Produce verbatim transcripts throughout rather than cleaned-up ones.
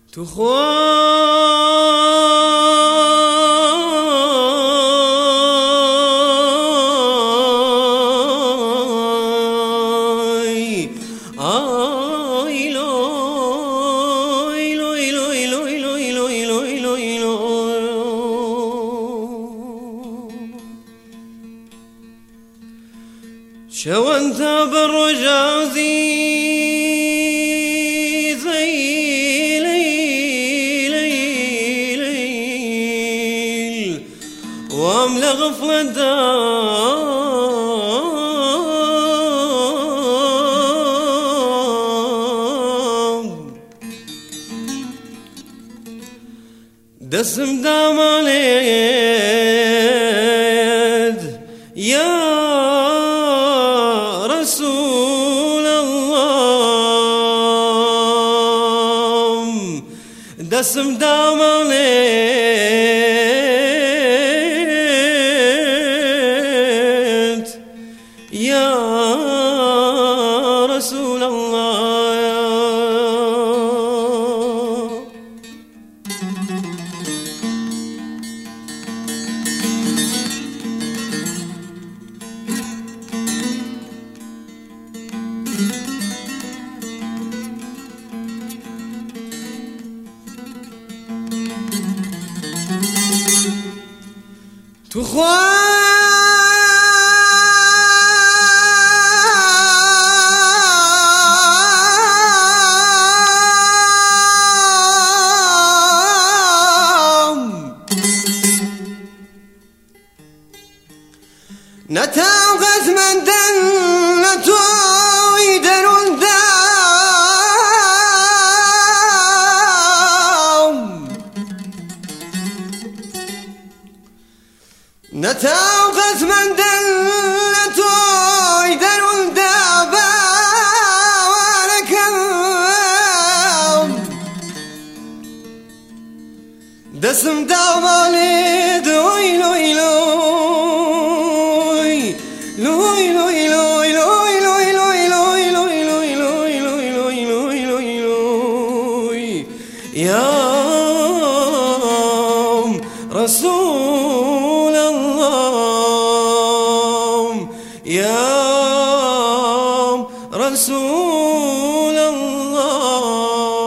تخواي آي لوي لوي لوي لوي لوي لوي لوي لوي لوي شو انت بالرجازي واملا غفلة دام دسم دام عليد يا رسول الله دسم دام عليد يا رسول الله تخوان نتاغت من دنتو يدرون دام نتاغت من دنتو يدرون دام وانا كم دسم دام علي دوي لوي لوي لوي لوي لوي لوي لوي لوي لوي لوي لوي لوي لوي لوي لوي لوي لوي يا رسول الله يا رسول الله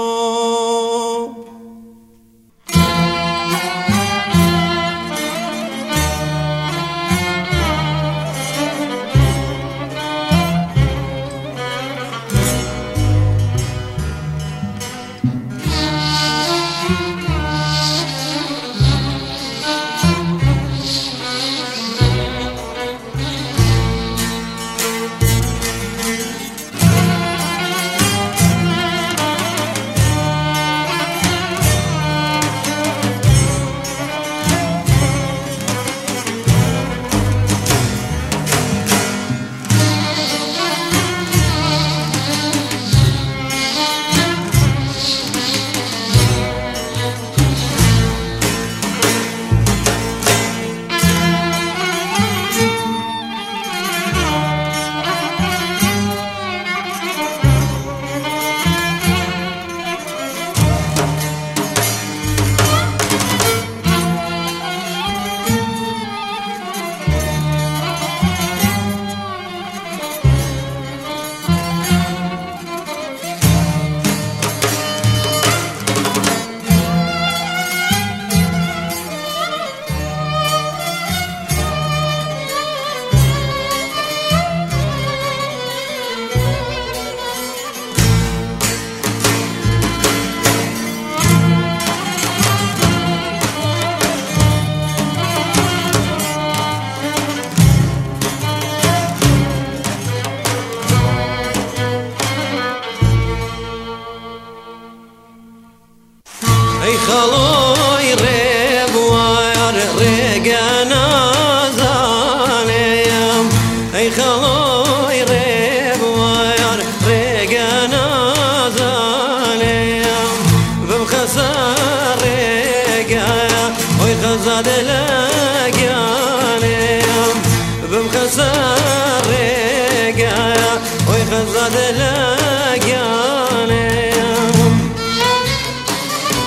اي خلوي ريب وار ريقنا زاليم اي خلوي ريب وار ريقنا زاليم بمخسر ريقا وي خزاد لقياليم بمخسر ريقا وي خزاد لقياليم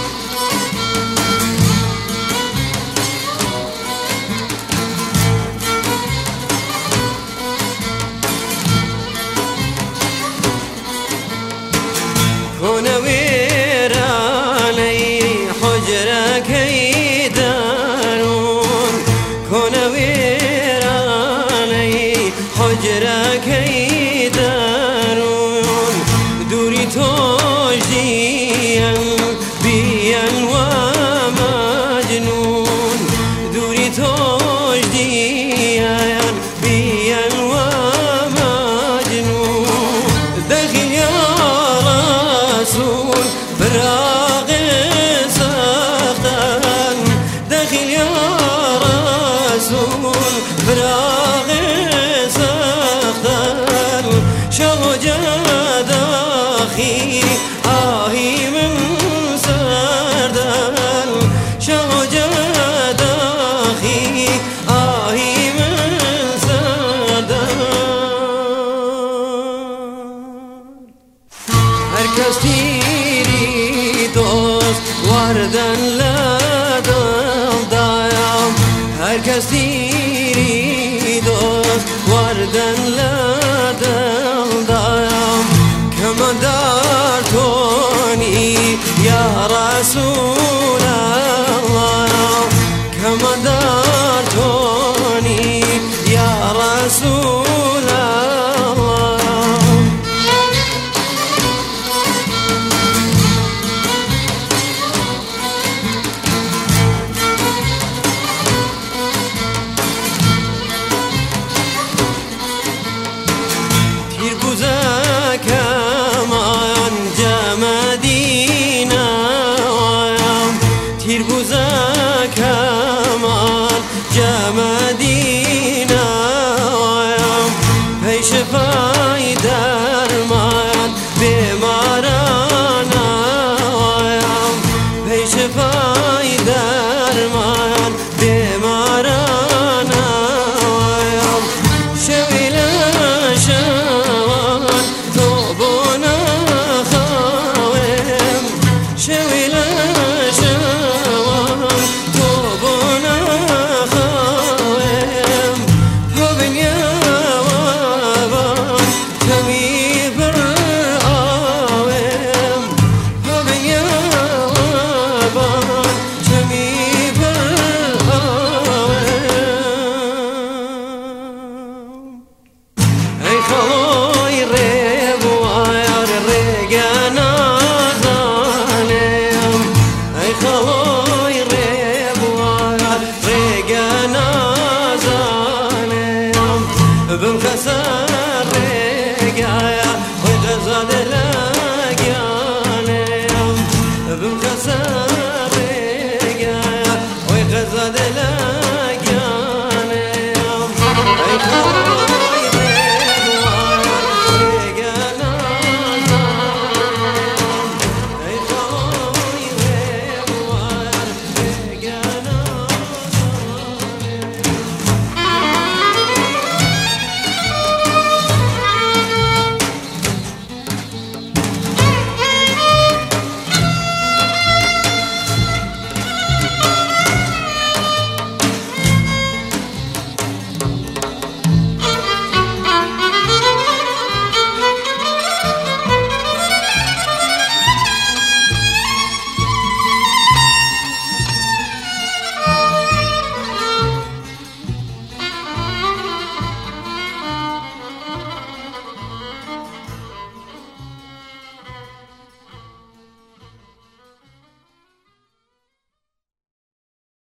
واردن لدل دایم هر کس دیری دوست واردن لدل دایم که من در کنی یا رسول الله که من در کنی یا رسول الله مدینه پیش فایده